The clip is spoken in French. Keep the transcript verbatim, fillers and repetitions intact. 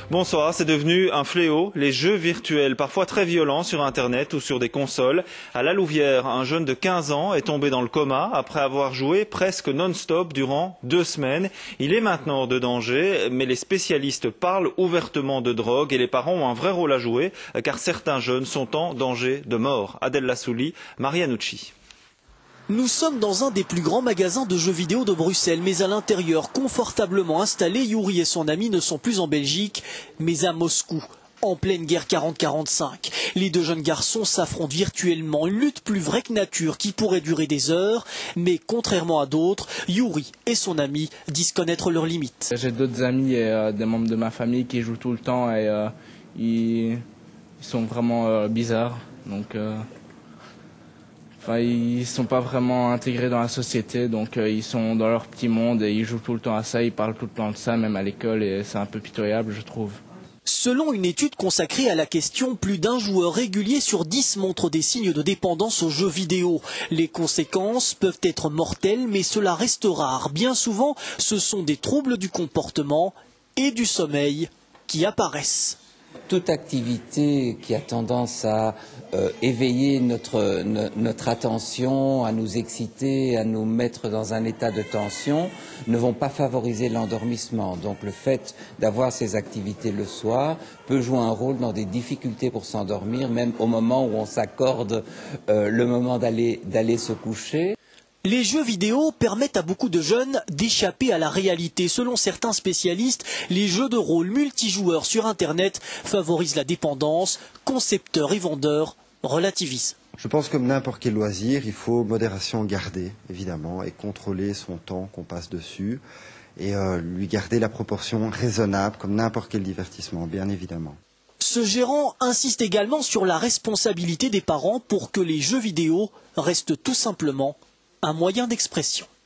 Bonsoir, c'est devenu un fléau, les jeux virtuels, parfois très violents sur Internet ou sur des consoles. À La Louvière, un jeune de quinze ans est tombé dans le coma après avoir joué presque non-stop durant deux semaines. Il est maintenant hors de danger, mais les spécialistes parlent ouvertement de drogue et les parents ont un vrai rôle à jouer, car certains jeunes sont en danger de mort. Adèle Lassouli, Marianucci. Nous sommes dans un des plus grands magasins de jeux vidéo de Bruxelles, mais à l'intérieur, confortablement installés, Yuri et son ami ne sont plus en Belgique, mais à Moscou, en pleine guerre quarante quarante-cinq. Les deux jeunes garçons s'affrontent virtuellement, une lutte plus vraie que nature qui pourrait durer des heures, mais contrairement à d'autres, Yuri et son ami disent connaître leurs limites. J'ai d'autres amis et euh, des membres de ma famille qui jouent tout le temps et euh, ils, ils sont vraiment euh, bizarres, donc... Euh... Enfin, ils ne sont pas vraiment intégrés dans la société, donc euh, ils sont dans leur petit monde et ils jouent tout le temps à ça, ils parlent tout le temps de ça, même à l'école, et c'est un peu pitoyable, je trouve. Selon une étude consacrée à la question, plus d'un joueur régulier sur dix montre des signes de dépendance aux jeux vidéo. Les conséquences peuvent être mortelles, mais cela reste rare. Bien souvent, ce sont des troubles du comportement et du sommeil qui apparaissent. Toute activité qui a tendance à euh, éveiller notre, no, notre attention, à nous exciter, à nous mettre dans un état de tension, ne vont pas favoriser l'endormissement. Donc le fait d'avoir ces activités le soir peut jouer un rôle dans des difficultés pour s'endormir, même au moment où on s'accorde euh, le moment d'aller d'aller se coucher. Les jeux vidéo permettent à beaucoup de jeunes d'échapper à la réalité. Selon certains spécialistes, les jeux de rôle multijoueurs sur Internet favorisent la dépendance. Concepteurs et vendeurs relativisent. Je pense que comme n'importe quel loisir, il faut modération garder, évidemment, et contrôler son temps qu'on passe dessus, et euh, lui garder la proportion raisonnable, comme n'importe quel divertissement, bien évidemment. Ce gérant insiste également sur la responsabilité des parents pour que les jeux vidéo restent tout simplement un moyen d'expression.